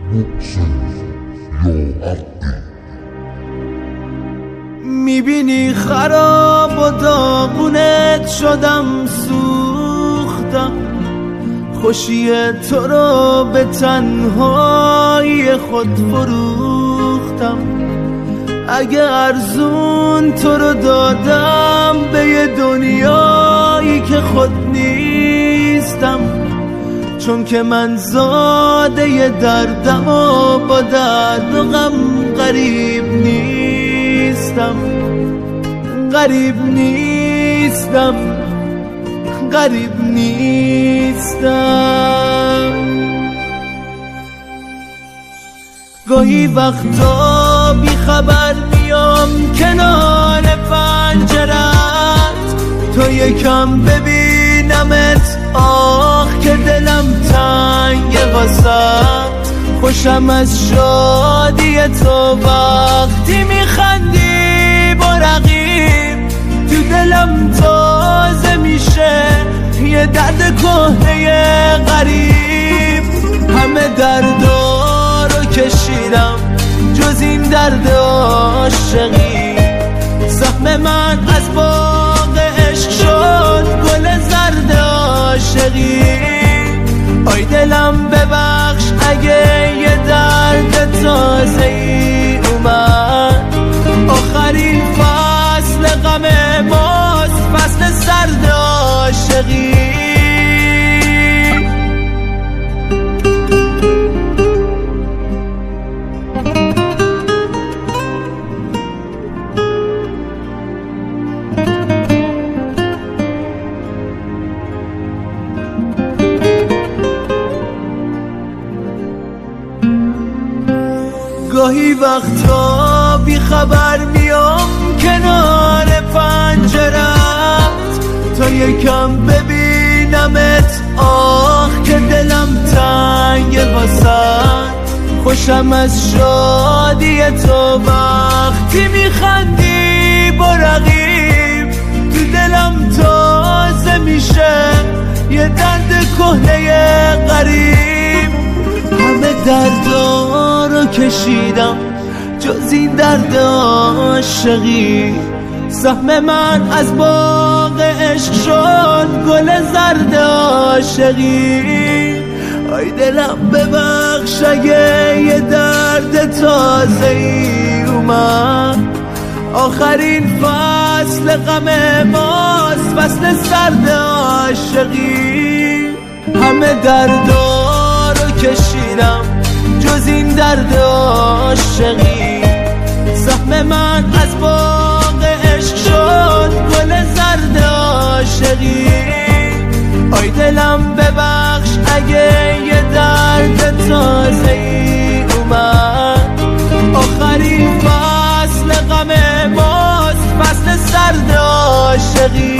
میبینی خراب و داغونت شدم، سوختم خوشی تو رو به تنهایی خود فروختم. اگه ارزون تو رو دادم به یه دنیایی که خود نیستم، چون که من زاده ی دردم و با درد و غم غریب نیستم. غریب نیستم، غریب نیستم. گاهی وقتا بی خبر میام کنار پنجرت، تو یکم ببینمت، آخ که دلم تنگه واسد. خوشم از شادی تو وقتی میخندی با رقیب، تو دلم تازه میشه یه درد کهنه غریب. همه دردا رو کشیدم جز این درد عاشقی، زخم من از باغ عشق شد گل زرد عاشقی. آی دلم ببخش اگه یه درد تازه ای اومد، آخرین فصل غم ماست، فصل سرد عاشقی. گاهی وقتا بی خبر میام کنار پنجرت، تا یکم ببینمت، آخ که دلم تنگه واسد. خوشم از شادی تو وقتی میخندی با رقیب، تو دلم تازه میشه یه درد کهنه غریب. همه دردا رو کشیدم جز این درد عاشقی، زخم من از باغ عشق شد گل زرد عاشقی. آی دلم ببخش اگه یه درد تازه ای اومد، آخرین فصل غم ماست، فصل سرد عاشقی. همه دردا رو کشیدم جز این درد عاشقی، زخم من از باغ عشق شد گل زرد عاشقی. آی دلم ببخش اگه یه درد تازه ای اومد، آخرین فصل غم ماست، فصل سرد عاشقی.